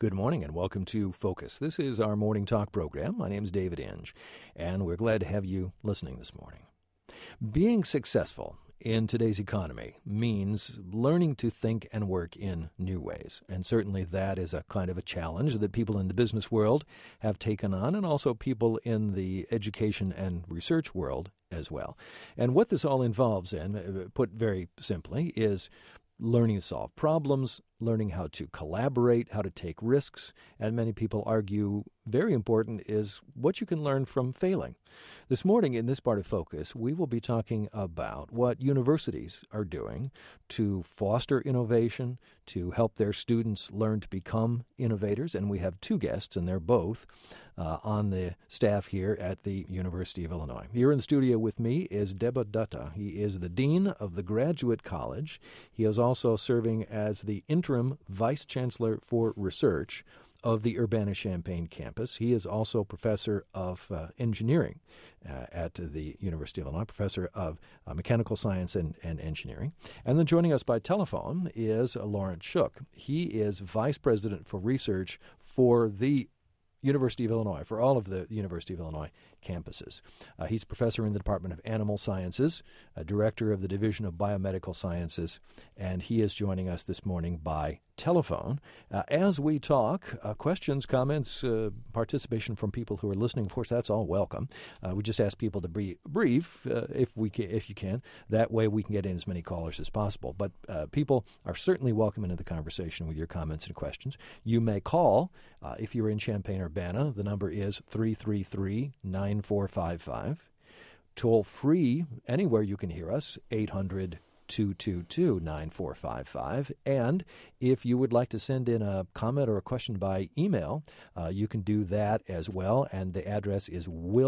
Good morning and welcome to Focus. This is our morning talk program. My name is David Inge, and we're glad to have you listening this morning. Being successful in today's economy means learning to think and work in new ways. And certainly that is a kind of a challenge that people in the business world have taken on, and also people in the education and research world as well. And what this all involves in, put very simply, is learning to solve problems, learning how to collaborate, how to take risks, and many people argue very important is what you can learn from failing. This morning in this part of Focus, we will be talking about what universities are doing to foster innovation, to help their students learn to become innovators, and we have two guests, and they're both on the staff here at the University of Illinois. Here in the studio with me is Debba Dutta. He is the Dean of the Graduate College. He is also serving as the Interim Vice Chancellor for Research of the Urbana-Champaign campus. He is also professor of engineering at the University of Illinois, professor of mechanical science and engineering. And then joining us by telephone is Lawrence Shook. He is vice president for research for the University of Illinois, for all of the University of Illinois campuses. He's professor in the Department of Animal Sciences, director of the Division of Biomedical Sciences, and he is joining us this morning by telephone. As we talk, questions, comments, participation from people who are listening, of course, that's all welcome. We just ask people to be brief, if you can. That way we can get in as many callers as possible. But people are certainly welcome into the conversation with your comments and questions. You may call if you're in Champaign-Urbana. The number is 333-9455. Toll free anywhere you can hear us, 800-222-9455. And if you would like to send in a comment or a question by email, you can do that as well. And the address is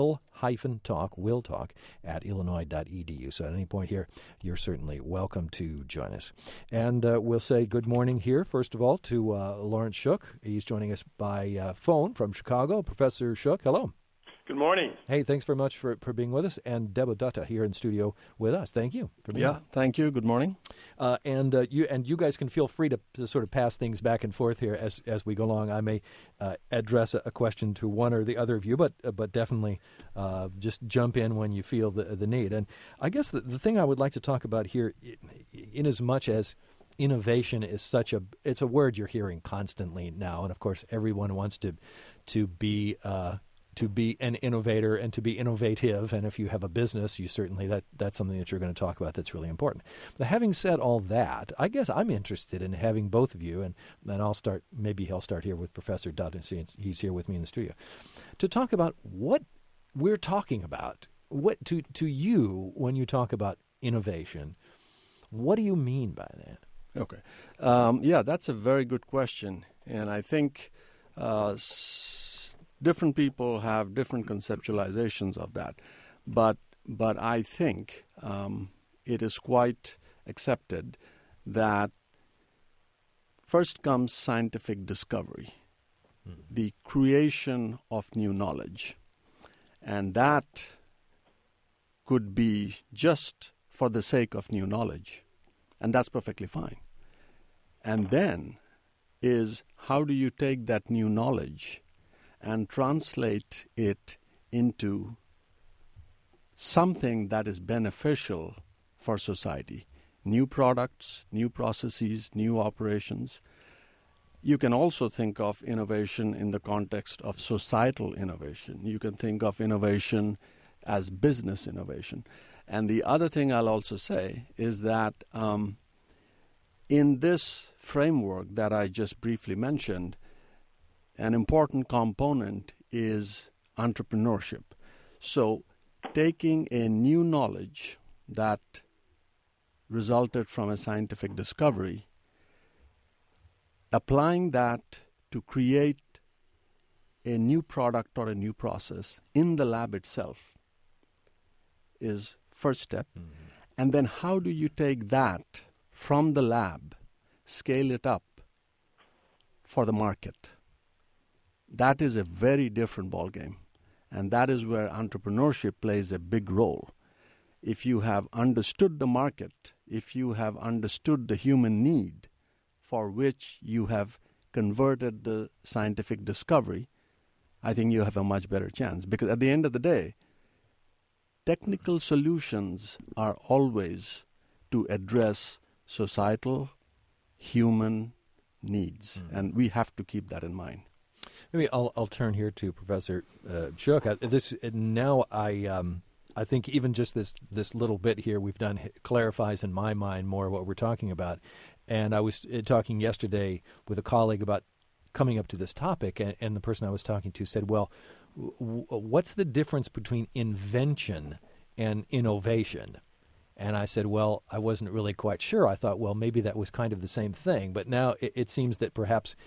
will-talk at illinois.edu. So at any point here, you're certainly welcome to join us. And we'll say good morning here, first of all, to Lawrence Shook. He's joining us by phone from Chicago. Professor Shook, hello. Good morning. Hey, thanks very much for being with us. And Debba Dutta here in studio with us. Thank you for being here. Thank you. Good morning. And you guys can feel free to sort of pass things back and forth here as we go along. I may address a question to one or the other of you, but definitely just jump in when you feel the need. And I guess the thing I would like to talk about here, in as much as innovation is it's a word you're hearing constantly now, and of course everyone wants to be an innovator and to be innovative, and if you have a business, you certainly that's something that you're going to talk about that's really important. But having said all that, I guess I'm interested in having both of you, and then I'll start here with Professor Dutta, since he's here with me in the studio, to talk about what we're talking about. What to you, when you talk about innovation, what do you mean by that? Okay. That's a very good question, and I think different people have different conceptualizations of that, but I think it is quite accepted that first comes scientific discovery, the creation of new knowledge, and that could be just for the sake of new knowledge, and that's perfectly fine. And then is how do you take that new knowledge and translate it into something that is beneficial for society. New products, new processes, new operations. You can also think of innovation in the context of societal innovation. You can think of innovation as business innovation. And the other thing I'll also say is that in this framework that I just briefly mentioned, an important component is entrepreneurship. So taking a new knowledge that resulted from a scientific discovery, applying that to create a new product or a new process in the lab itself is first step. Mm-hmm. And then how do you take that from the lab, scale it up for the market? That is a very different ballgame, and that is where entrepreneurship plays a big role. If you have understood the market, if you have understood the human need for which you have converted the scientific discovery, I think you have a much better chance. Because at the end of the day, technical solutions are always to address societal, human needs, and we have to keep that in mind. Maybe I'll turn here to Professor Shook. I think even just this little bit here we've done clarifies in my mind more what we're talking about. And I was talking yesterday with a colleague about coming up to this topic, and the person I was talking to said, well, what's the difference between invention and innovation? And I said, well, I wasn't really quite sure. I thought, well, maybe that was kind of the same thing. But now it seems that perhaps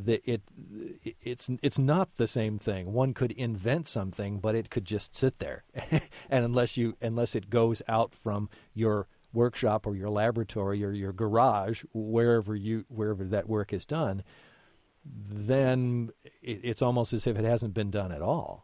it's not the same thing. One could invent something, but it could just sit there. And unless it goes out from your workshop or your laboratory or your garage, wherever that work is done, then it's almost as if it hasn't been done at all.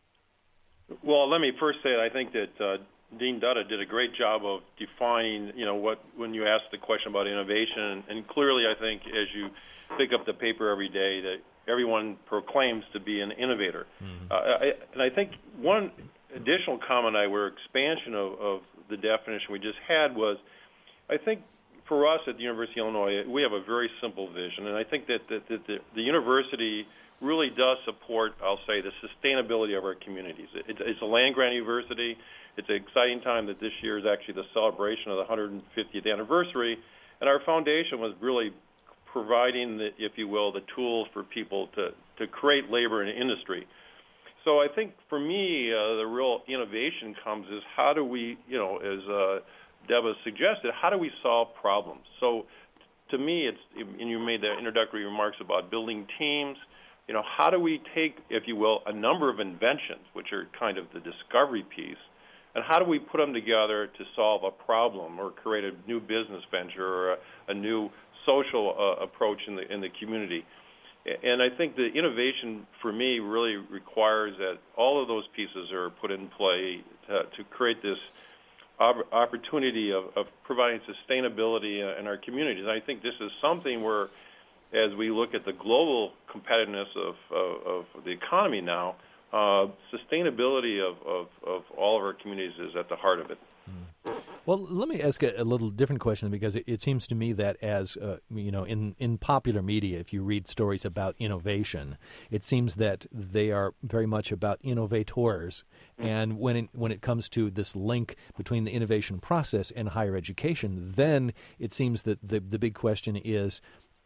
Well, let me first say that I think that Dean Dutta did a great job of defining, when you asked the question about innovation, and clearly I think as you pick up the paper every day that everyone proclaims to be an innovator. And I think one additional comment expansion of the definition we just had was, I think for us at the University of Illinois, we have a very simple vision, and I think that the university really does support, I'll say, the sustainability of our communities. It's a land-grant university. It's an exciting time that this year is actually the celebration of the 150th anniversary, and our foundation was really providing, if you will, the tools for people to create labor in industry. So I think for me, the real innovation comes is how do we, as Debra suggested, how do we solve problems? So to me, and you made the introductory remarks about building teams, how do we take, if you will, a number of inventions, which are kind of the discovery piece, and how do we put them together to solve a problem or create a new business venture or a new social approach in the community? And I think the innovation for me really requires that all of those pieces are put in play to create this opportunity of providing sustainability in our communities. And I think this is something where, as we look at the global competitiveness of the economy now, sustainability of all of our communities is at the heart of it. Well, let me ask a little different question, because it seems to me that as, in popular media, if you read stories about innovation, it seems that they are very much about innovators. And when it comes to this link between the innovation process and higher education, then it seems that the big question is,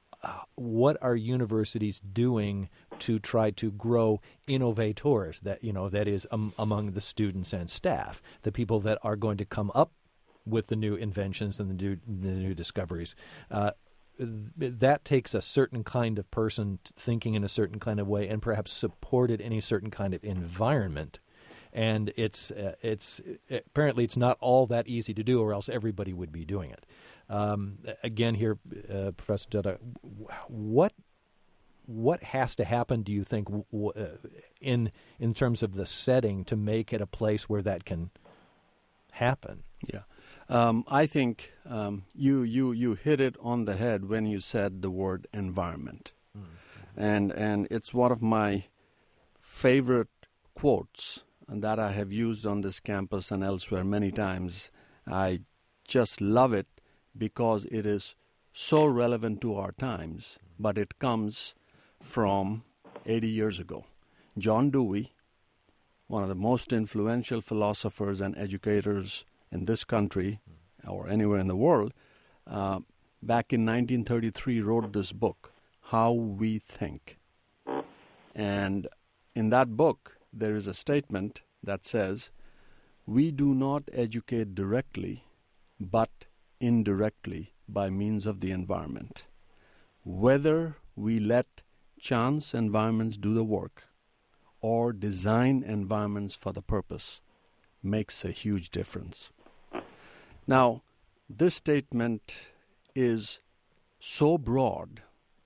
what are universities doing to try to grow innovators, that is among the students and staff, the people that are going to come up with the new inventions and the new discoveries? That takes a certain kind of person thinking in a certain kind of way and perhaps supported in a certain kind of environment. And it's apparently it's not all that easy to do, or else everybody would be doing it. Again, here, Professor Dutta, what has to happen, do you think, in terms of the setting to make it a place where that can happen? Yeah, I think you hit it on the head when you said the word environment, and it's one of my favorite quotes that I have used on this campus and elsewhere many times. I just love it because it is so relevant to our times, but it comes from 80 years ago. John Dewey, one of the most influential philosophers and educators in this country or anywhere in the world, back in 1933 wrote this book, How We Think. And in that book, there is a statement that says, we do not educate directly, but indirectly by means of the environment. Whether we let chance environments do the work or design environments for the purpose makes a huge difference. Now, this statement is so broad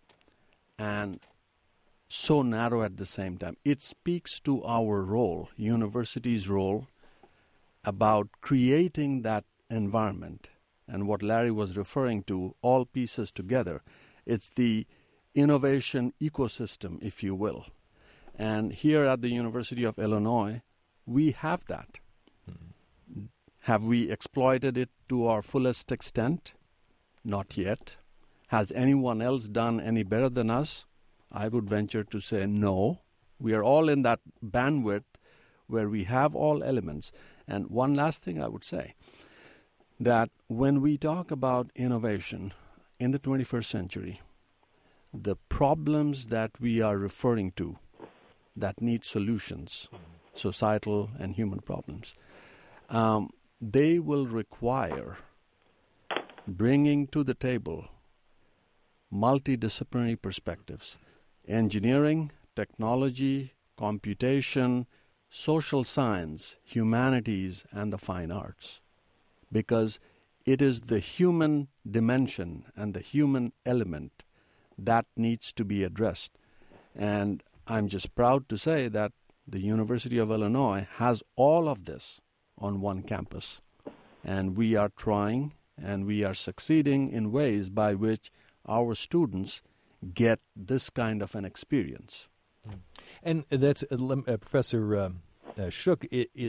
and so narrow at the same time. It speaks to our role, university's role, about creating that environment. And what Larry was referring to, all pieces together, it's the innovation ecosystem, if you will. And here at the University of Illinois, we have that. Have we exploited it to our fullest extent? Not yet. Has anyone else done any better than us? I would venture to say no. We are all in that bandwidth where we have all elements. And one last thing I would say, that when we talk about innovation in the 21st century, the problems that we are referring to that need solutions, societal and human problems, they will require bringing to the table multidisciplinary perspectives, engineering, technology, computation, social science, humanities, and the fine arts. Because it is the human dimension and the human element that needs to be addressed. And I'm just proud to say that the University of Illinois has all of this on one campus. And we are trying and we are succeeding in ways by which our students get this kind of an experience. And that's Professor Shook.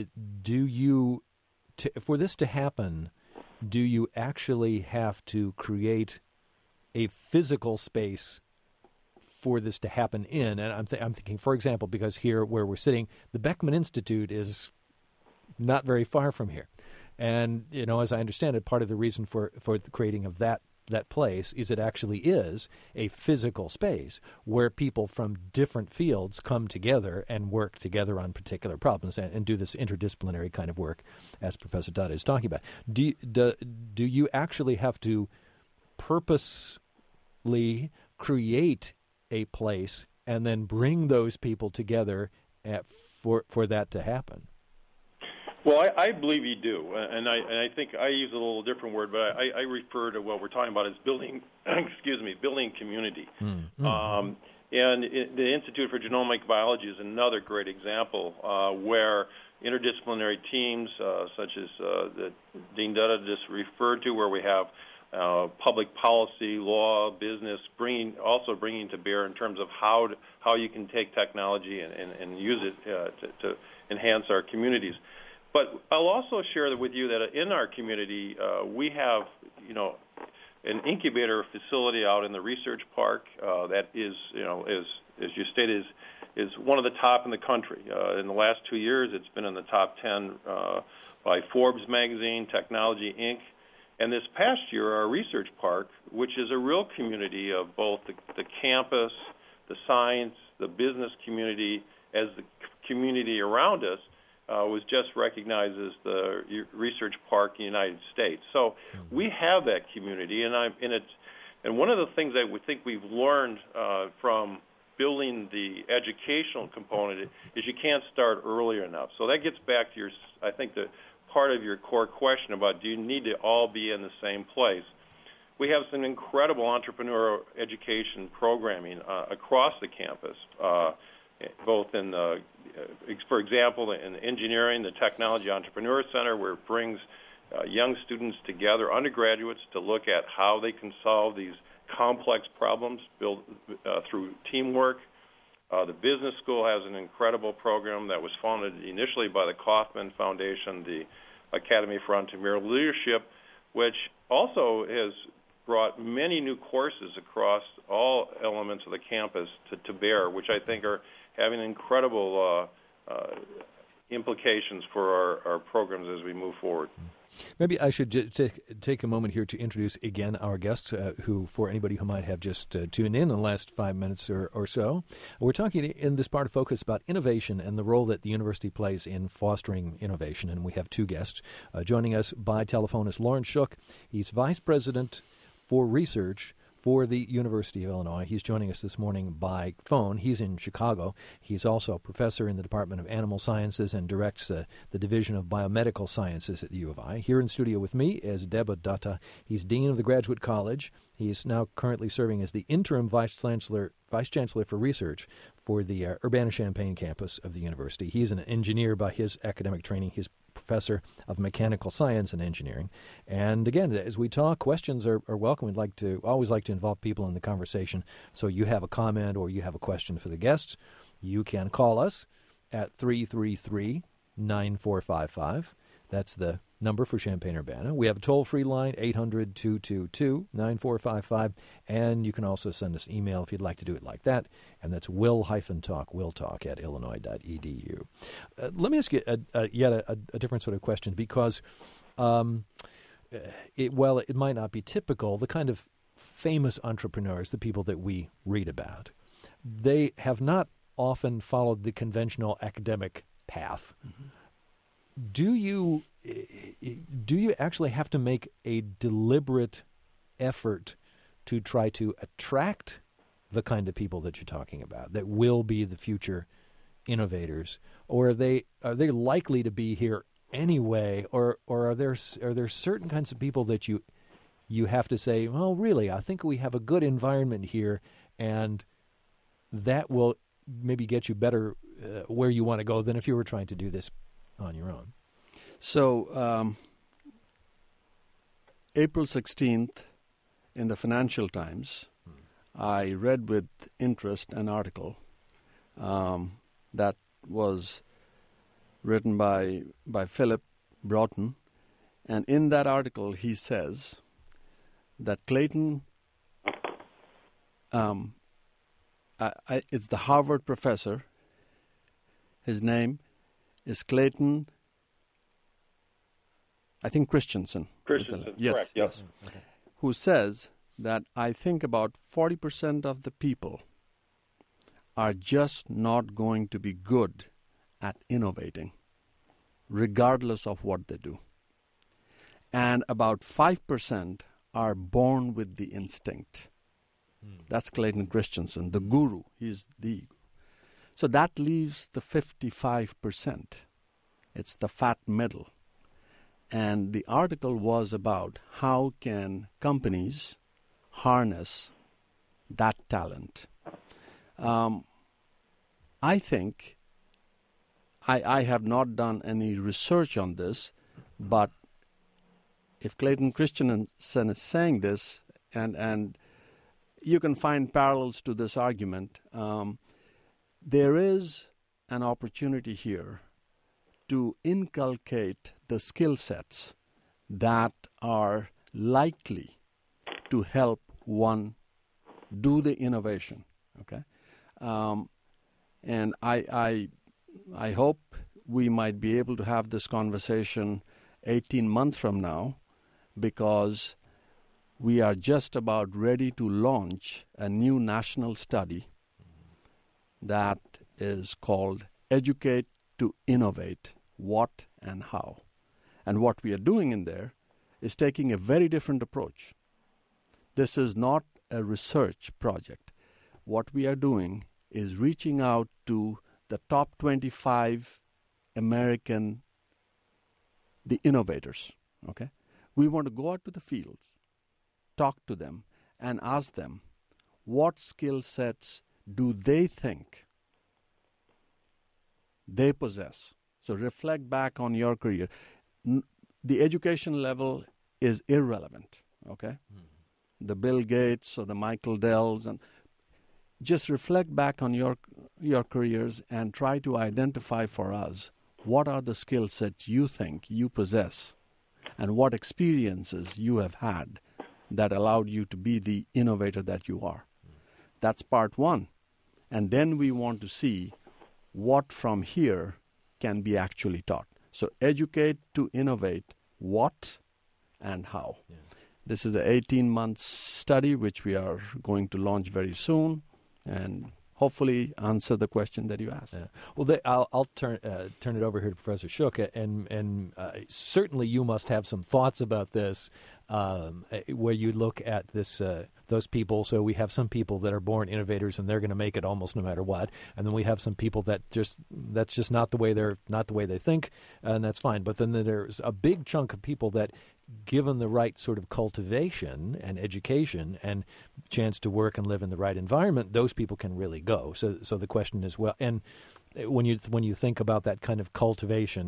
For this to happen, do you actually have to create a physical space for this to happen in? And I'm thinking, for example, because here where we're sitting, the Beckman Institute is not very far from here. And, as I understand it, part of the reason for the creating of that place is it actually is a physical space where people from different fields come together and work together on particular problems and do this interdisciplinary kind of work, as Professor Dutta is talking about. Do you actually have to purposely create a place and then bring those people together for that to happen? Well, I believe you do, and I think I use a little different word, but I refer to what we're talking about as building, building community. Mm-hmm. And the Institute for Genomic Biology is another great example where interdisciplinary teams, such as that Dean Dutta just referred to, where we have public policy, law, business, bringing to bear in terms of how you can take technology and use it to enhance our communities. But I'll also share with you that in our community, we have, an incubator facility out in the research park that is, as you stated, is one of the top in the country. In the last 2 years, it's been in the top 10 by Forbes magazine, Technology Inc. And this past year, our research park, which is a real community of both the campus, the science, the business community, as the community around us, was just recognized as the research park in the United States. So we have that community, and one of the things that we think we've learned from building the educational component is you can't start early enough. So that gets back to I think the part of your core question about do you need to all be in the same place. We have some incredible entrepreneurial education programming across the campus, both in for example, in engineering, the Technology Entrepreneur Center, where it brings young students together, undergraduates, to look at how they can solve these complex problems built through teamwork. The business school has an incredible program that was founded initially by the Kauffman Foundation, the Academy for Entrepreneurial Leadership, which also has brought many new courses across all elements of the campus to bear, which I think are having incredible implications for our programs as we move forward. Maybe I should take a moment here to introduce again our guests, who, for anybody who might have just tuned in the last 5 minutes or so, we're talking in this part of Focus about innovation and the role that the university plays in fostering innovation. And we have two guests. Joining us by telephone is Lawrence Shook. He's Vice President for Research for the University of Illinois. He's joining us this morning by phone. He's in Chicago. He's also a professor in the Department of Animal Sciences and directs the Division of Biomedical Sciences at the U of I. Here in studio with me is Debba Dutta. He's Dean of the Graduate College. He's now currently serving as the interim Vice Chancellor for Research for the Urbana-Champaign campus of the university. He's an engineer by his academic training. His professor of mechanical science and engineering. And again, as we talk, questions are welcome. We'd always like to involve people in the conversation. So you have a comment or you have a question for the guests, you can call us at 333-9455. That's the number for Champaign-Urbana. We have a toll-free line, 800-222-9455, and you can also send us email if you'd like to do it like that, and that's willtalk at illinois.edu. Let me ask you yet a different sort of question, because it might not be typical, the kind of famous entrepreneurs, the people that we read about, they have not often followed the conventional academic path. Mm-hmm. Do you actually have to make a deliberate effort to try to attract the kind of people that you're talking about that will be the future innovators, or are they likely to be here anyway, or are there certain kinds of people that you have to say, well, really, I think we have a good environment here, and that will maybe get you better where you want to go than if you were trying to do this on your own? So, April 16th in the Financial Times, I read with interest an article that was written by Philip Broughton. And in that article, he says that Clayton, it's the Harvard professor. His name is Clayton, I think Christensen. Christensen, yes, correct, yes. Okay. Who says that I think about 40% of the people are just not going to be good at innovating, regardless of what they do. And about 5% are born with the instinct. That's Clayton Christensen, the guru. He's the guru. So that leaves the 55%. It's the fat middle. And the article was about how can companies harness that talent. I think, I have not done any research on this, but if Clayton Christensen is saying this, and you can find parallels to this argument, there is an opportunity here to inculcate the skill sets that are likely to help one do the innovation. Okay, and I hope we might be able to have this conversation 18 months from now, because we are just about ready to launch a new national study that is called Educate to Innovate, What and How. And what we are doing in there is taking a very different approach. This is not a research project. What we are doing is reaching out to the top 25 American, the innovators, okay? We want to go out to the fields, talk to them, and ask them what skill sets do they think they possess. So reflect back on your career. The education level is irrelevant, okay? The Bill Gates or the Michael Dells, and just reflect back on your careers and try to identify for us what are the skill sets you think you possess and what experiences you have had that allowed you to be the innovator that you are. That's part one. And then we want to see what from here can be actually taught. So educate to innovate, what and how. Yeah. This is an 18-month study which we are going to launch very soon, and hopefully answer the question that you asked. Yeah. Well, I'll turn it over here to Professor Shook, and certainly you must have some thoughts about this, where you look at this those people. So we have some people that are born innovators, and they're going to make it almost no matter what, and then we have some people that's just not the way they think, and that's fine. But then there's a big chunk of people that, given the right sort of cultivation and education and chance to work and live in the right environment, those people can really go. So the question is, well, and when you think about that kind of cultivation,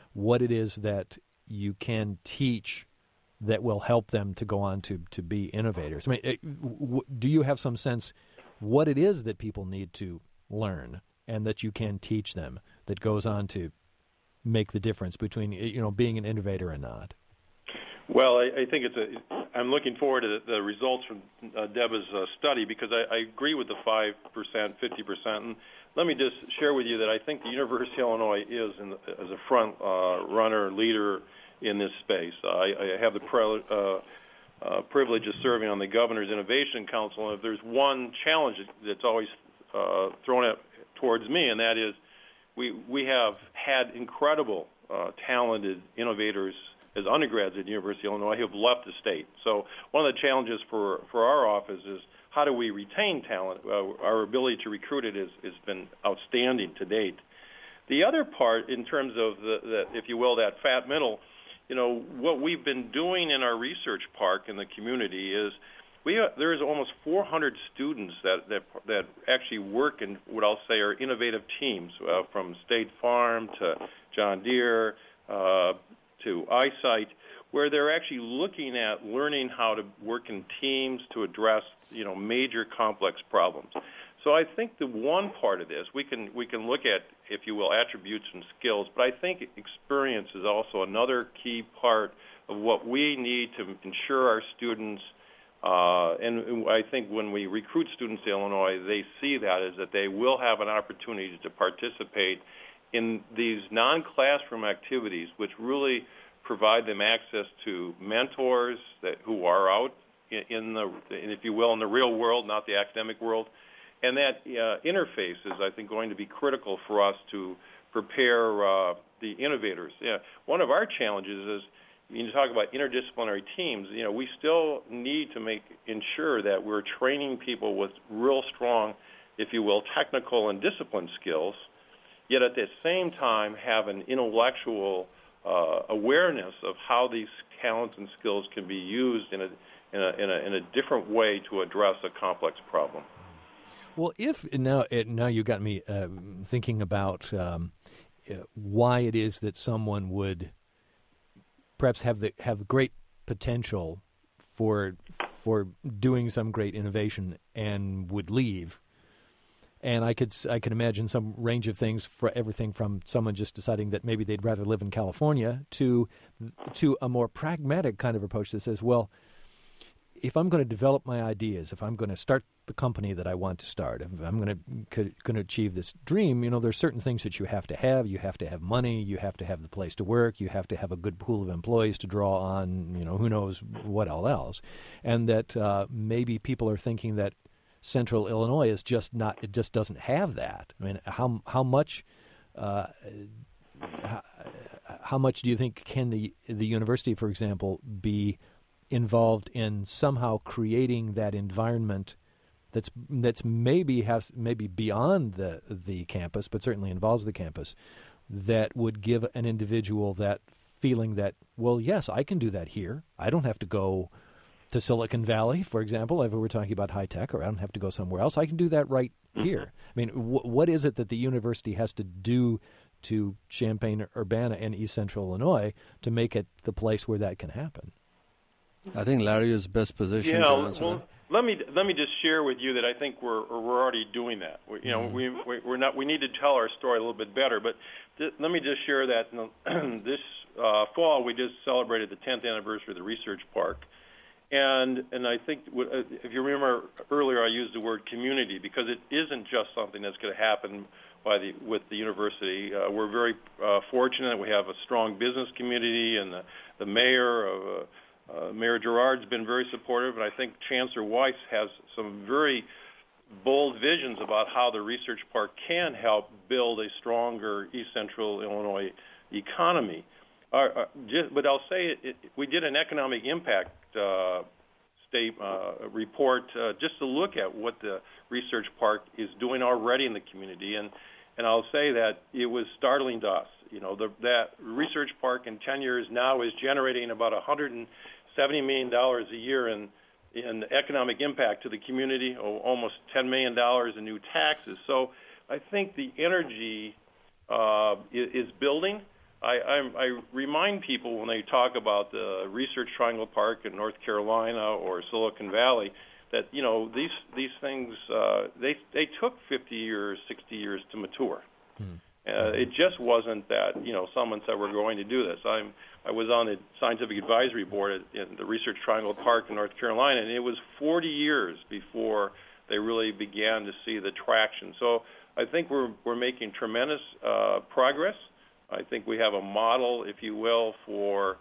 what it is that you can teach that will help them to go on to be innovators? I mean, do you have some sense what it is that people need to learn and that you can teach them that goes on to make the difference between being an innovator and not? Well, I think I'm looking forward to the results from Deba's study, because I agree with the 5%, 50%. And let me just share with you that I think the University of Illinois is as a front runner, leader in this space. I have the privilege of serving on the Governor's Innovation Council, and if there's one challenge that's always thrown towards me, and that is we have had incredible talented innovators as undergrads at the University of Illinois who have left the state. So one of the challenges for our office is how do we retain talent? Our ability to recruit it has been outstanding to date. The other part, in terms of if you will, that fat middle, what we've been doing in our research park in the community is there's almost 400 students that actually work in what I'll say are innovative teams, from State Farm to John Deere to EyeSight, where they're actually looking at learning how to work in teams to address major complex problems. So I think the one part of this, we can look at, if you will, attributes and skills, but I think experience is also another key part of what we need to ensure our students, and I think when we recruit students to Illinois, they see that as that they will have an opportunity to participate in these non-classroom activities, which really provide them access to mentors who are out in if you will, in the real world, not the academic world. And that interface is, I think, going to be critical for us to prepare the innovators. One of our challenges is, when you talk about interdisciplinary teams, we still need to ensure that we're training people with real strong, if you will, technical and discipline skills, yet at the same time have an intellectual awareness of how these talents and skills can be used in a different way to address a complex problem. Well, now you got me thinking about why it is that someone would perhaps have great potential for doing some great innovation and would leave. And I could imagine some range of things, for everything from someone just deciding that maybe they'd rather live in California to a more pragmatic kind of approach that says, well, if I'm going to develop my ideas, if I'm going to start the company that I want to start, if I'm going to achieve this dream, there's certain things that you have to have. You have to have money. You have to have the place to work. You have to have a good pool of employees to draw on, who knows what all else. And that maybe people are thinking that Central Illinois is just not. It just doesn't have that. I mean, how much do you think can the university, for example, be involved in somehow creating that environment that's maybe beyond the campus, but certainly involves the campus, that would give an individual that feeling that, well, yes, I can do that here. I don't have to go to Silicon Valley, for example, if we're talking about high tech, or I don't have to go somewhere else. I can do that right here. I mean, what is it that the university has to do to Champaign-Urbana and East Central Illinois to make it the place where that can happen? I think Larry is best positioned to answer that. Let me just share with you that I think we're already doing that. We need to tell our story a little bit better. But let me just share that this fall we just celebrated the 10th anniversary of the Research Park, and I think if you remember earlier I used the word community, because it isn't just something that's going to happen with the university. We're very fortunate that we have a strong business community, and the mayor of Mayor Gerard's been very supportive, and I think Chancellor Weiss has some very bold visions about how the Research Park can help build a stronger East Central Illinois economy. But I'll say we did an economic impact state report just to look at what the Research Park is doing already in the community, and I'll say that it was startling to us. That Research Park in 10 years now is generating about $170 million a year in economic impact to the community, almost $10 million in new taxes. So I think the energy is building. I remind people when they talk about the Research Triangle Park in North Carolina or Silicon Valley that these things they took 50 years, 60 years to mature. It just wasn't that someone said we're going to do this. I was on the scientific advisory board in the Research Triangle Park in North Carolina, and it was 40 years before they really began to see the traction. So I think we're making tremendous progress. I think we have a model, if you will, for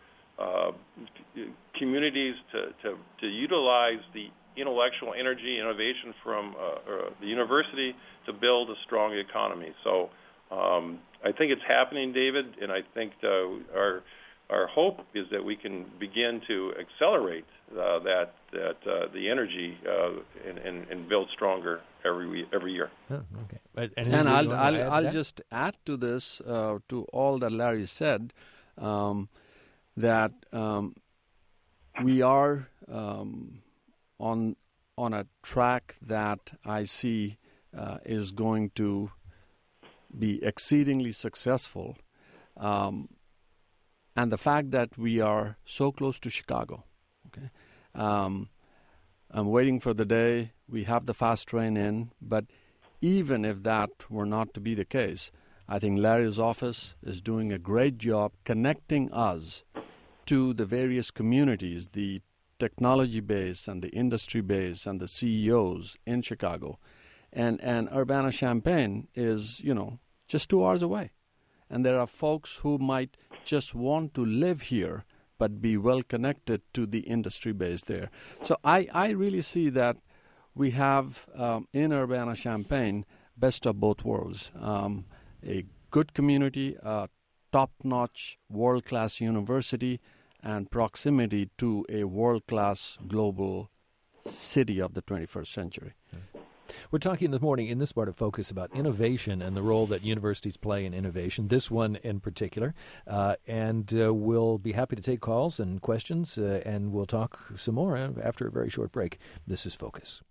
communities to utilize the intellectual energy innovation from the university to build a strong economy. So I think it's happening, David, and I think our hope is that we can begin to accelerate the energy and build stronger every year. Oh, okay. And I'll just add to this, to all that Larry said, that we are on a track that I see is going to be exceedingly successful. And the fact that we are so close to Chicago, okay, I'm waiting for the day we have the fast train in, but even if that were not to be the case, I think Larry's office is doing a great job connecting us to the various communities, the technology base and the industry base and the CEOs in Chicago. And Urbana-Champaign is, just 2 hours away. And there are folks who might just want to live here but be well connected to the industry base there. So I really see that we have in Urbana-Champaign best of both worlds. A good community, a top-notch world-class university, and proximity to a world-class global city of the 21st century. We're talking this morning in this part of Focus about innovation and the role that universities play in innovation, this one in particular. And we'll be happy to take calls and questions, and we'll talk some more after a very short break. This is Focus.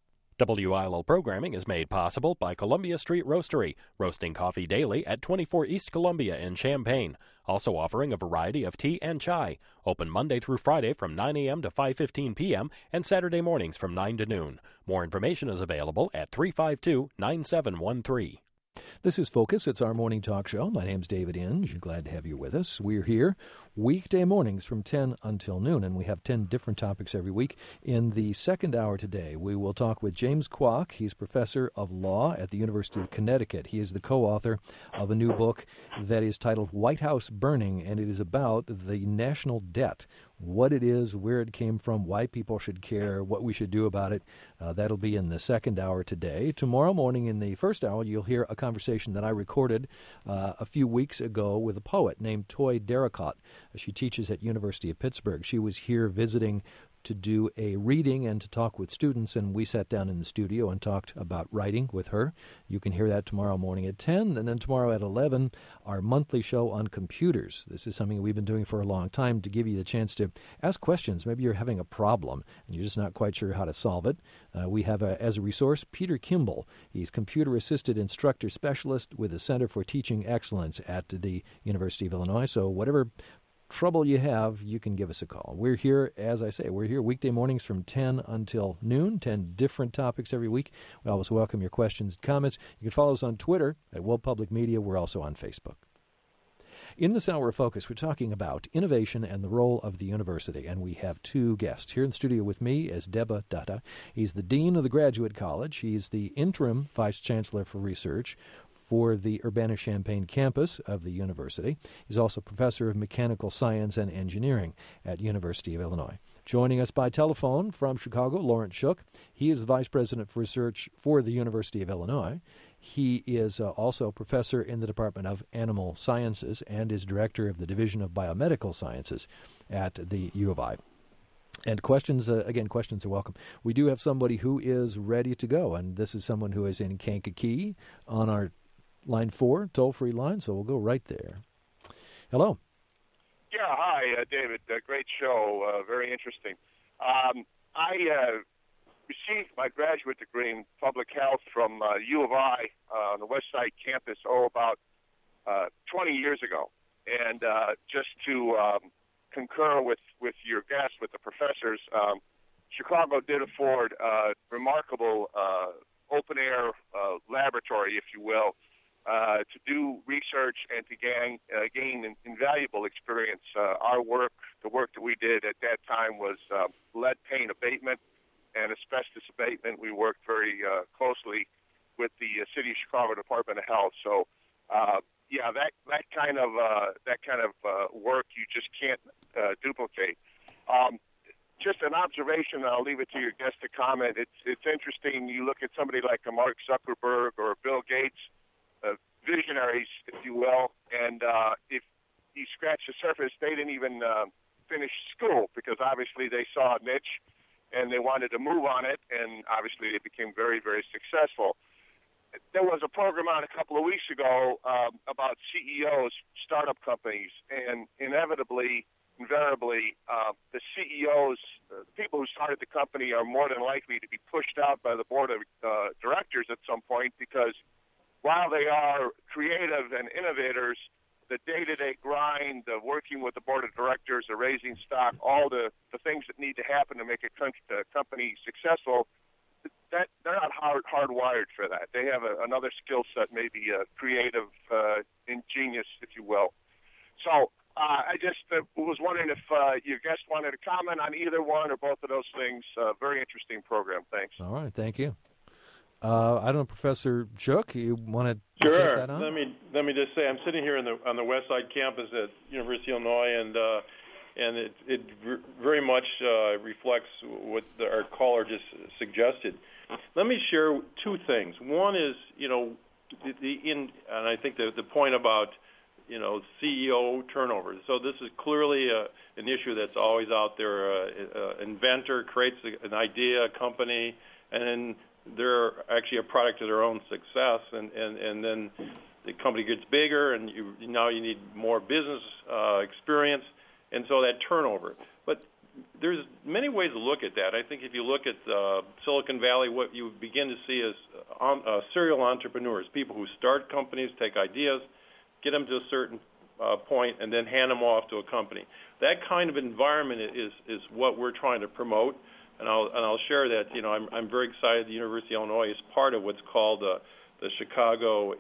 WILL programming is made possible by Columbia Street Roastery, roasting coffee daily at 24 East Columbia in Champaign. Also offering a variety of tea and chai. Open Monday through Friday from 9 a.m. to 5:15 p.m. and Saturday mornings from 9 to noon. More information is available at 352-9713. This is Focus. It's our morning talk show. My name's David Inge. Glad to have you with us. We're here weekday mornings from 10 until noon, and we have 10 different topics every week. In the second hour today, we will talk with James Kwok. He's professor of law at the University of Connecticut. He is the co-author of a new book that is titled White House Burning, and it is about the national debt, what it is, where it came from, why people should care, what we should do about it. That'll be in the second hour today. Tomorrow morning in the first hour, you'll hear a conversation that I recorded a few weeks ago with a poet named Toy Darracott. She teaches at University of Pittsburgh. She was here visiting to do a reading and to talk with students, and we sat down in the studio and talked about writing with her. You can hear that tomorrow morning at 10, and then tomorrow at 11, our monthly show on computers. This is something we've been doing for a long time to give you the chance to ask questions. Maybe you're having a problem and you're just not quite sure how to solve it. We have, as a resource, Peter Kimball. He's computer-assisted instructor specialist with the Center for Teaching Excellence at the University of Illinois. So whatever trouble you have, you can give us a call. We're here, as I say, we're here weekday mornings from 10 until noon, 10 different topics every week. We always welcome your questions and comments. You can follow us on Twitter at World Public Media. We're also on Facebook. In this hour of Focus, we're talking about innovation and the role of the university, and we have two guests. Here in the studio with me is Deba Datta. He's the Dean of the Graduate College. He's the Interim Vice Chancellor for Research for the Urbana-Champaign campus of the university. He's also Professor of Mechanical Science and Engineering at University of Illinois. Joining us by telephone from Chicago, Lawrence Shook. He is the Vice President for Research for the University of Illinois. He is also Professor in the Department of Animal Sciences and is Director of the Division of Biomedical Sciences at the U of I. And questions, questions are welcome. We do have somebody who is ready to go, and this is someone who is in Kankakee on our Line 4, toll-free line, so we'll go right there. Hello. Yeah, hi, David. Great show. Very interesting. I received my graduate degree in public health from U of I on the West Side campus, about 20 years ago. And just to concur with your guests, with the professors, Chicago did afford a remarkable open-air laboratory, if you will, to do research and to gain invaluable experience. Our work, the work that we did at that time, was lead paint abatement and asbestos abatement. We worked very closely with the City of Chicago Department of Health. So, that kind of work you just can't duplicate. Just an observation, and I'll leave it to your guest to comment. It's interesting. You look at somebody like a Mark Zuckerberg or Bill Gates, visionaries, if you will, and if you scratch the surface, they didn't even finish school because obviously they saw a niche and they wanted to move on it, and obviously they became very, very successful. There was a program on a couple of weeks ago about CEOs, startup companies, and invariably, the CEOs, the people who started the company, are more than likely to be pushed out by the board of directors at some point because while they are creative and innovators, the day-to-day grind, the working with the board of directors, the raising stock, all the things that need to happen to make a company successful, that they're not hardwired for that. They have another skill set, maybe creative, ingenious, if you will. So I just was wondering if your guest wanted to comment on either one or both of those things. Very interesting program. Thanks. All right. Thank you. I don't know, Professor Shook, you want to Sure. take that on? Let me just say, I'm sitting here on the West Side campus at University of Illinois, and it very much reflects what our caller just suggested. Let me share two things. One is, and I think the point about CEO turnover. So this is clearly an issue that's always out there. Inventor creates an idea, a company, and then they're actually a product of their own success, and then the company gets bigger, and now you need more business experience, and so that turnover. But there's many ways to look at that. I think if you look at Silicon Valley, what you begin to see is serial entrepreneurs, people who start companies, take ideas, get them to a certain point, and then hand them off to a company. That kind of environment is what we're trying to promote. And I'll share that. I'm very excited. The University of Illinois is part of what's called the Chicago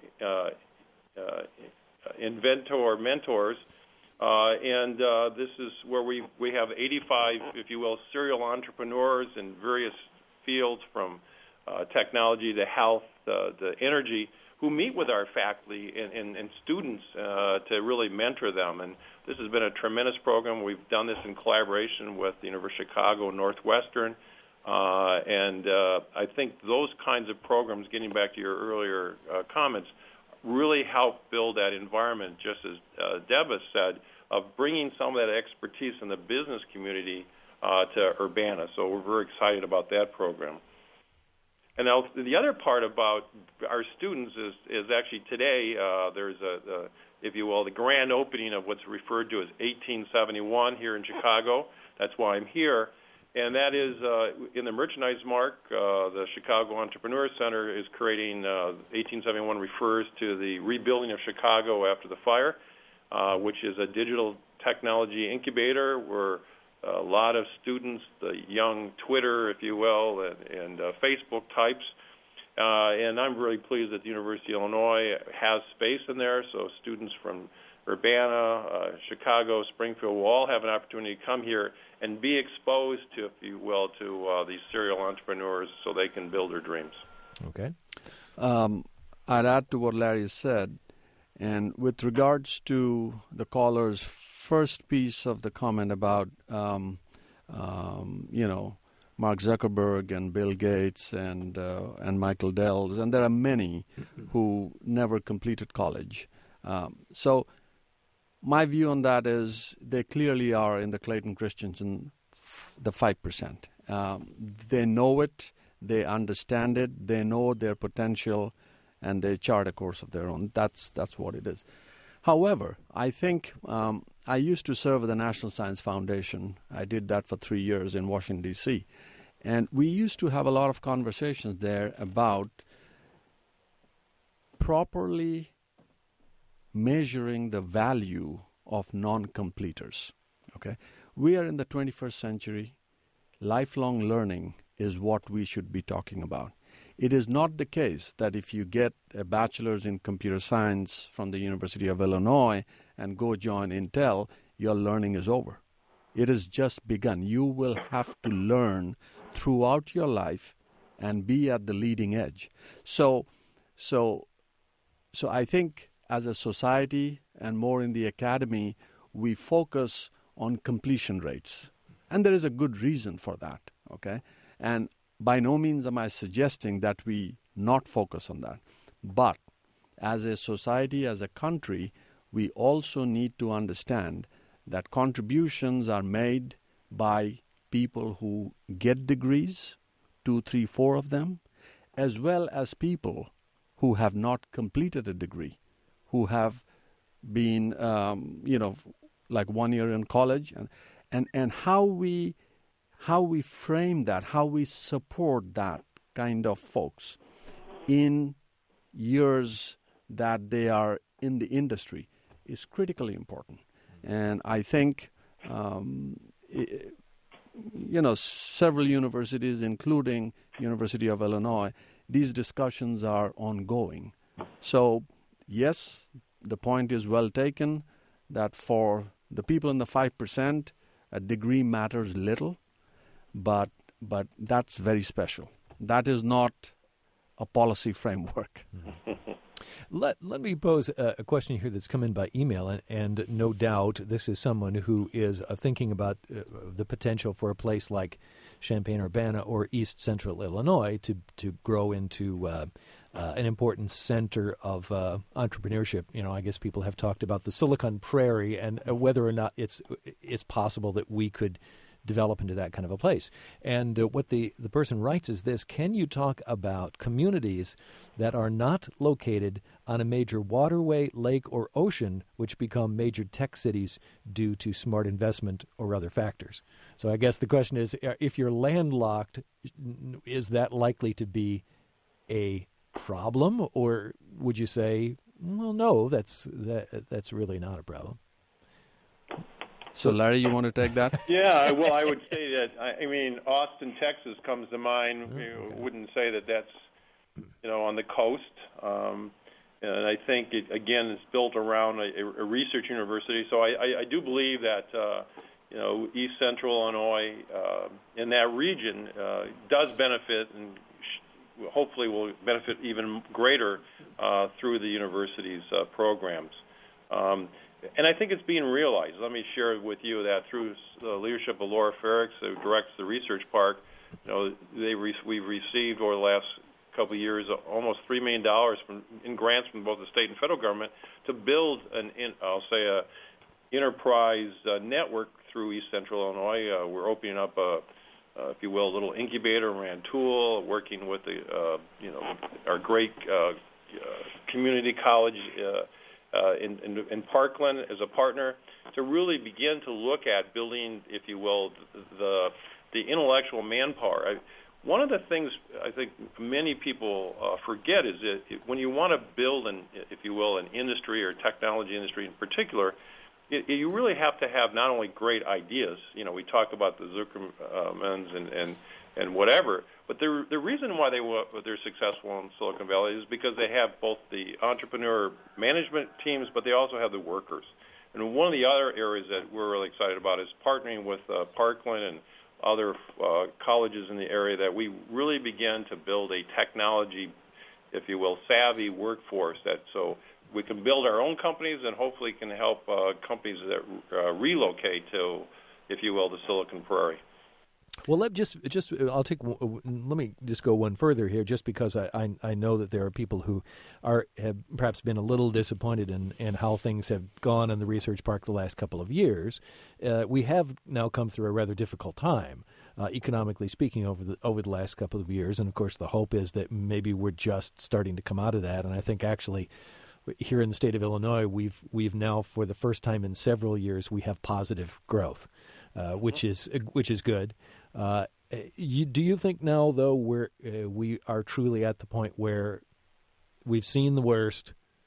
Inventor Mentors, and this is where we have 85, if you will, serial entrepreneurs in various fields, from technology to health to energy, who meet with our faculty and students to really mentor them. And this has been a tremendous program. We've done this in collaboration with the University of Chicago, Northwestern, and I think those kinds of programs, getting back to your earlier comments, really help build that environment, just as Deb has said, of bringing some of that expertise in the business community to Urbana. So we're very excited about that program. And the other part about our students is actually today there's if you will, the grand opening of what's referred to as 1871 here in Chicago. That's why I'm here. And that is in the Merchandise Mark, the Chicago Entrepreneur Center is creating 1871 refers to the rebuilding of Chicago after the fire, which is a digital technology incubator where a lot of students, the young Twitter, if you will, and Facebook types. And I'm really pleased that the University of Illinois has space in there, so students from Urbana, Chicago, Springfield will all have an opportunity to come here and be exposed to, if you will, to these serial entrepreneurs so they can build their dreams. Okay. I'd add to what Larry said, and with regards to the caller's first piece of the comment about, Mark Zuckerberg and Bill Gates and Michael Dell, and there are many who never completed college. So my view on that is they clearly are in the Clayton Christensen, the 5%. They know it, they understand it, they know their potential, and they chart a course of their own. That's what it is. However, I think I used to serve at the National Science Foundation. I did that for 3 years in Washington, D.C., and we used to have a lot of conversations there about properly measuring the value of non-completers. Okay, we are in the 21st century. Lifelong learning is what we should be talking about. It is not the case that if you get a bachelor's in computer science from the University of Illinois and go join Intel, your learning is over. It has just begun. You will have to learn throughout your life and be at the leading edge. So I think as a society and more in the academy, we focus on completion rates. And there is a good reason for that, okay? And by no means am I suggesting that we not focus on that. But as a society, as a country, we also need to understand that contributions are made by people who get degrees, 2, 3, 4 of them, as well as people who have not completed a degree, who have been, like 1 year in college, and how we frame that, how we support that kind of folks in years that they are in the industry is critically important. And I think, several universities, including University of Illinois, these discussions are ongoing. So, yes, the point is well taken that for the people in the 5%, a degree matters little, but that's very special. That is not a policy framework. Let me pose a question here that's come in by email, and no doubt this is someone who is thinking about the potential for a place like Champaign-Urbana or East Central Illinois to grow into an important center of entrepreneurship. I guess people have talked about the Silicon Prairie and whether or not it's possible that we could develop into that kind of a place. And what the person writes is this: can you talk about communities that are not located on a major waterway, lake, or ocean, which become major tech cities due to smart investment or other factors? So I guess the question is, if you're landlocked, is that likely to be a problem, or would you say, well, no, that's really not a problem? So, Larry, you want to take that? Yeah, well, I would say that, Austin, Texas comes to mind. Okay. Wouldn't say that that's, on the coast. And I think, it's built around a research university. So I do believe that, East Central Illinois in that region does benefit and hopefully will benefit even greater through the university's programs. And I think it's being realized. Let me share with you that through the leadership of Laura Ferrix, who directs the research park, we've received over the last couple of years almost $3 million in grants from both the state and federal government to build an enterprise network through East Central Illinois. We're opening up if you will, a little incubator in Rantoul, working with our great community college in Parkland as a partner to really begin to look at building, if you will, the intellectual manpower. One of the things I think many people forget is that when you want to build, if you will, an industry or technology industry in particular, you really have to have not only great ideas. We talk about the Zuckermans and whatever, but the reason why they're successful in Silicon Valley is because they have both the entrepreneur management teams, but they also have the workers. And one of the other areas that we're really excited about is partnering with Parkland and other colleges in the area that we really begin to build a technology, if you will, savvy workforce so we can build our own companies and hopefully can help companies that relocate to, if you will, the Silicon Prairie. Well, let me just go one further here, just because I know that there are people who have perhaps been a little disappointed in how things have gone in the research park the last couple of years. We have now come through a rather difficult time, economically speaking, over the last couple of years, and of course the hope is that maybe we're just starting to come out of that. And I think actually, here in the state of Illinois, we've now, for the first time in several years, we have positive growth, which is good. Do you think now, though, we are truly at the point where we've seen the worst,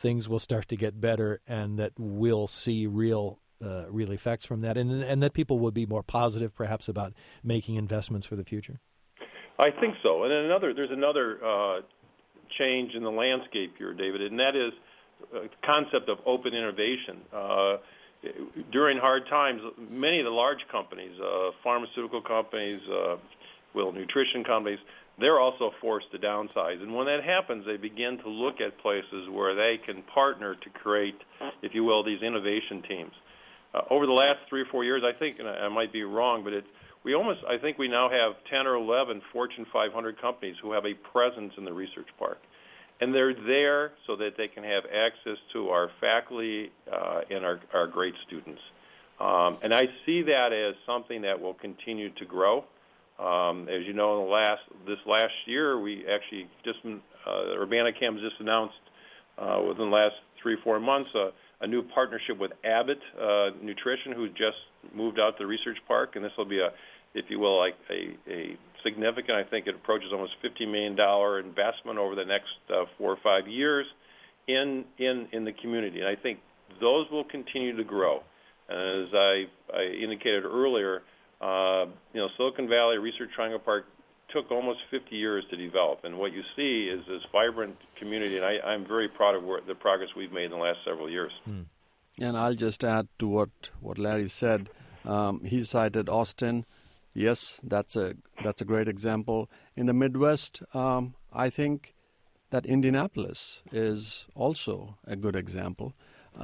things will start to get better and that we'll see real effects from that, and that people would be more positive perhaps about making investments for the future? I think so. And there's another change in the landscape here, David, and that is the concept of open innovation. During hard times, many of the large companies, pharmaceutical companies, nutrition companies, they're also forced to downsize. And when that happens, they begin to look at places where they can partner to create, if you will, these innovation teams. Over the last 3 or 4 years, I think, and I might be wrong, but I think we now have 10 or 11 Fortune 500 companies who have a presence in the research park. And they're there so that they can have access to our faculty and our great students. And I see that as something that will continue to grow. As you know, this last year, we actually UrbanaChem just announced within the last 3 or 4 months a new partnership with Abbott Nutrition, who just moved out to the research park, and this will be if you will, like a significant, I think it approaches almost $50 million investment over the next 4 or 5 years in the community. And I think those will continue to grow. And as I indicated earlier, Silicon Valley Research Triangle Park took almost 50 years to develop. And what you see is this vibrant community, and I'm very proud of the progress we've made in the last several years. And I'll just add to what Larry said. He cited Austin. Yes, that's a great example. In the Midwest, I think that Indianapolis is also a good example.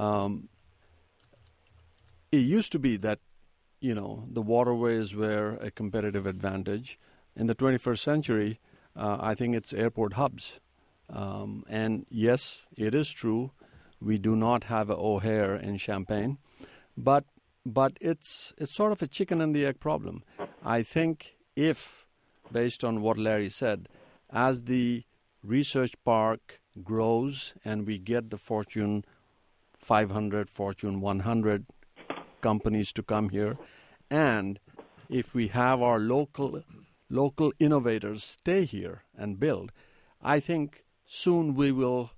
It used to be that, the waterways were a competitive advantage. In the 21st century, I think it's airport hubs. And yes, it is true, we do not have an O'Hare in Champaign, but it's sort of a chicken and the egg problem. I think if, based on what Larry said, as the research park grows and we get the Fortune 500, Fortune 100 companies to come here, and if we have our local innovators stay here and build, I think soon we will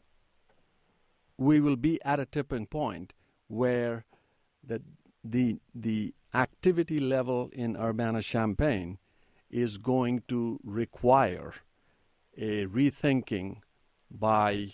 be at a tipping point where the activity level in Urbana-Champaign is going to require a rethinking by,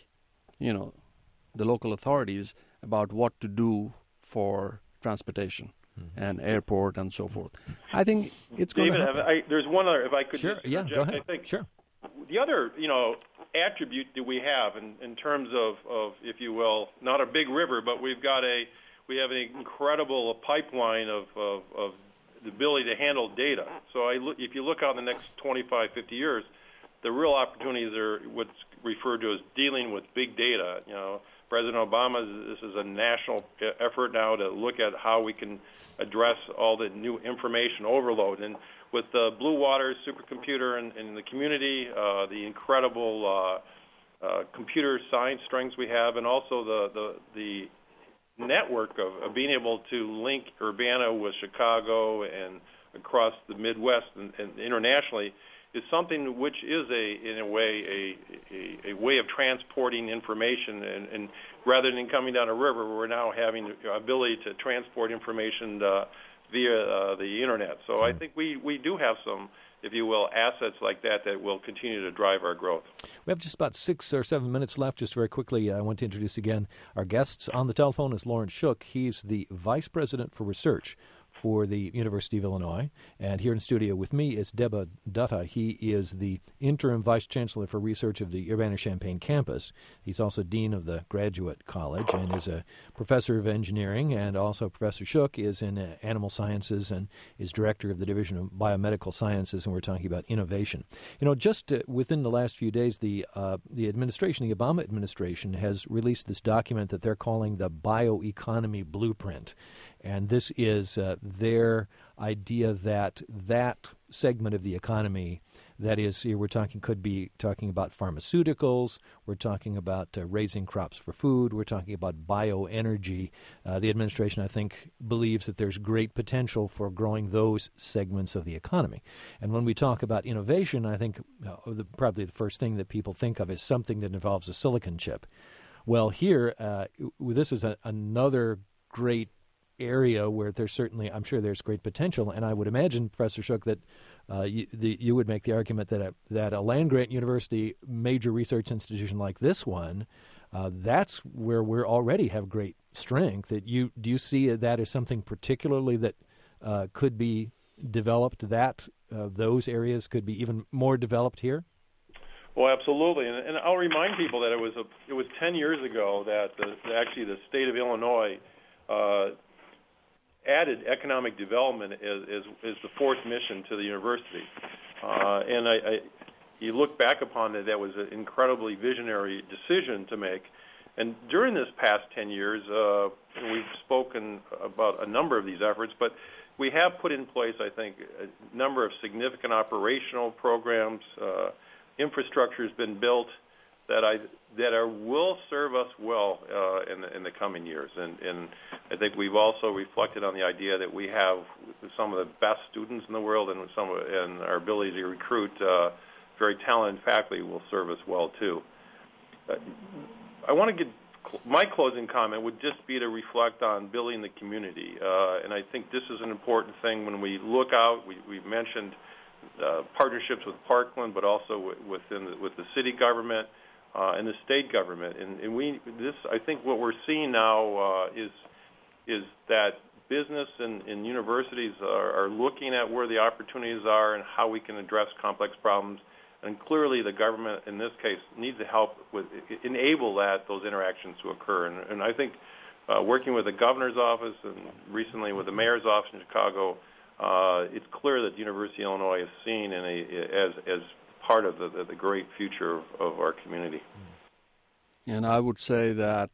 the local authorities about what to do for transportation and airport and so forth. I think it's going to happen. There's one other, if I could Sure, just go ahead. I think Sure. The other, attribute that we have in terms of, if you will, not a big river, but we have an incredible pipeline of the ability to handle data. So if you look out in the next 25, 50 years, the real opportunities are what's referred to as dealing with big data. President Obama, this is a national effort now to look at how we can address all the new information overload. And with the Blue Water supercomputer in the community, the incredible computer science strengths we have, and also the network of being able to link Urbana with Chicago and across the Midwest and internationally is something which is in a way of transporting information, and rather than coming down a river, we're now having the ability to transport information via the internet. So I think we do have some, if you will, assets like that will continue to drive our growth. We have just about 6 or 7 minutes left. Just very quickly, I want to introduce again our guests. On the telephone is Lawrence Shook. He's the Vice President for Research for the University of Illinois. And here in studio with me is Deba Dutta. He is the Interim Vice Chancellor for Research of the Urbana-Champaign campus. He's also Dean of the Graduate College and is a Professor of Engineering. And also Professor Shook is in Animal Sciences and is Director of the Division of Biomedical Sciences, and we're talking about innovation. Just within the last few days, the administration, the Obama administration, has released this document that they're calling the Bioeconomy Blueprint. And this is their idea that segment of the economy, that is, here could be talking about pharmaceuticals, we're talking about raising crops for food, we're talking about bioenergy. The administration, I think, believes that there's great potential for growing those segments of the economy. And when we talk about innovation, I think probably the first thing that people think of is something that involves a silicon chip. Well, here, this is another great area where there's certainly, I'm sure there's great potential, and I would imagine, Professor Shook, that you would make the argument that a land-grant university, major research institution like this one, that's where we already have great strength. Do you see that as something particularly that could be developed, that those areas could be even more developed here? Well, absolutely, and I'll remind people that it was 10 years ago that actually the state of Illinois added economic development as the fourth mission to the university, and you look back upon it, that was an incredibly visionary decision to make. And during this past 10 years, we've spoken about a number of these efforts, but we have put in place, I think, a number of significant operational programs. Infrastructure has been built that will serve us well in the coming years. And I think we've also reflected on the idea that we have some of the best students in the world, and our ability to recruit very talented faculty will serve us well too. I want to get my closing comment would just be to reflect on building the community, and I think this is an important thing when we look out. We've mentioned partnerships with Parkland, but also with the city government and the state government, and I think what we're seeing now is that business and universities are looking at where the opportunities are and how we can address complex problems. And clearly, the government, in this case, needs to help enable those interactions to occur. And I think working with the governor's office and recently with the mayor's office in Chicago, it's clear that the University of Illinois is seen as part of the great future of our community. And I would say that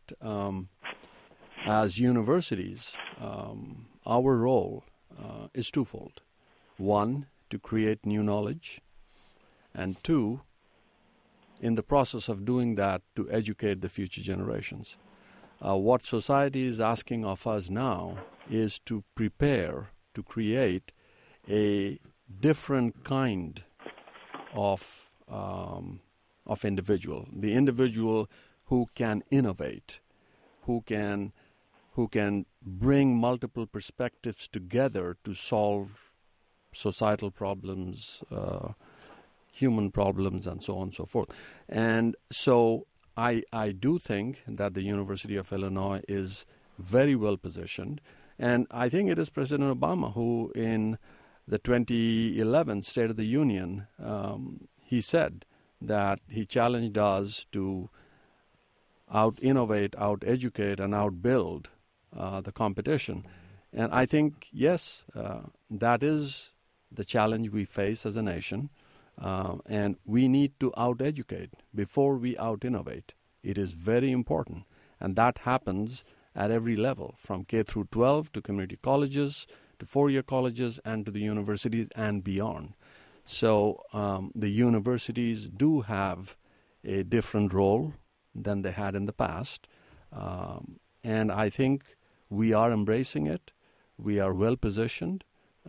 as universities, our role is twofold. One, to create new knowledge, and two, in the process of doing that, to educate the future generations. What society is asking of us now is to prepare to create a different kind of individual, the individual who can innovate, who can bring multiple perspectives together to solve societal problems, human problems, and so on and so forth. And so I do think that the University of Illinois is very well positioned. And I think it is President Obama who, in the 2011 State of the Union, he said that he challenged us to out-innovate, out-educate, and out-build the competition. And I think, yes, that is the challenge we face as a nation. And we need to out-educate before we out-innovate. It is very important. And that happens at every level, from K through 12 to community colleges, to four-year colleges, and to the universities and beyond. So the universities do have a different role than they had in the past. And I think we are embracing it. We are well positioned.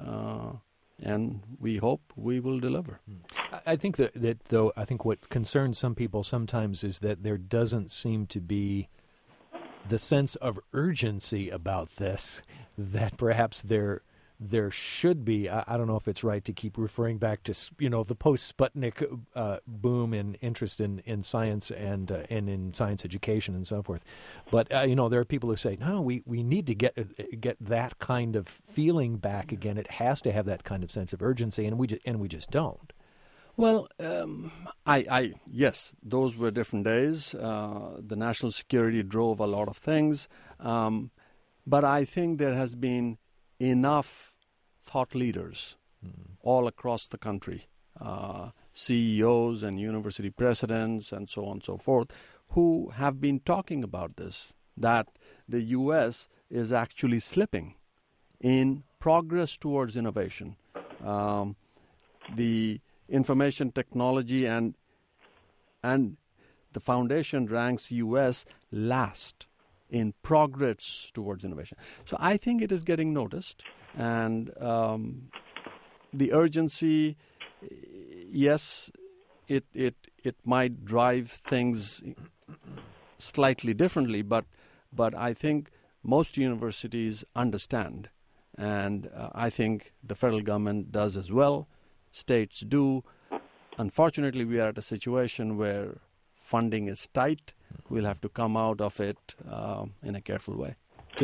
And we hope we will deliver. I think that though, I think what concerns some people sometimes is that there doesn't seem to be the sense of urgency about this that perhaps there should be. I don't know if it's right to keep referring back to the post-Sputnik boom in interest in science and in science education and so forth. But there are people who say, no, we need to get that kind of feeling back again. It has to have that kind of sense of urgency, and we just don't. Well, yes, those were different days. The national security drove a lot of things, but I think there has been enough thought leaders all across the country, CEOs and university presidents and so on and so forth, who have been talking about this, that the U.S. is actually slipping in progress towards innovation. The information technology and the foundation ranks U.S. last in progress towards innovation. So I think it is getting noticed, and the urgency, yes, it might drive things slightly differently, but I think most universities understand, and I think the federal government does as well. States do. Unfortunately, we are at a situation where funding is tight. We'll have to come out of it in a careful way.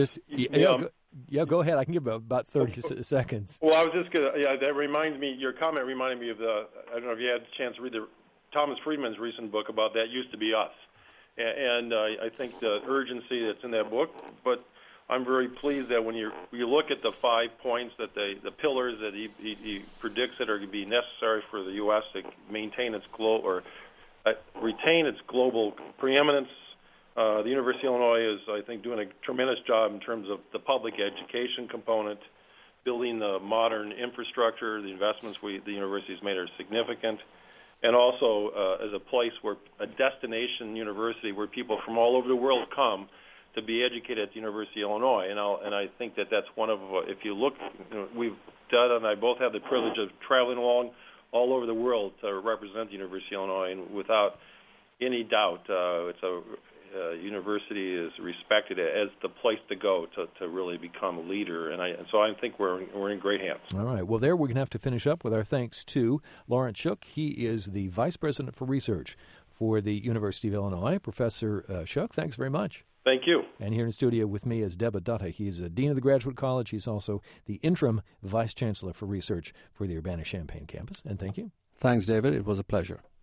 Go ahead. I can give about 30 seconds. Well, I was just going to, that reminds me, your comment reminded me of I don't know if you had a chance to read Thomas Friedman's recent book about That Used to Be Us. And I think the urgency that's in that book, but I'm very pleased that when you look at the 5 points that the pillars that he predicts that are going to be necessary for the U.S. to maintain its retain its global preeminence. The University of Illinois is, I think, doing a tremendous job in terms of the public education component, building the modern infrastructure. The investments the university has made are significant, and also as a destination university where people from all over the world come to be educated at the University of Illinois. And I think that's one of, if you look, Dud and I both have the privilege of traveling along all over the world to represent the University of Illinois, and without any doubt, university is respected as the place to go to really become a leader, and so I think we're in great hands. All right. Well, there we're going to have to finish up with our thanks to Lawrence Shook. He is the Vice President for Research for the University of Illinois. Professor Shook, thanks very much. Thank you. And here in the studio with me is Debba Dutta. He's a Dean of the Graduate College. He's also the Interim Vice Chancellor for Research for the Urbana-Champaign campus. And thank you. Thanks, David. It was a pleasure.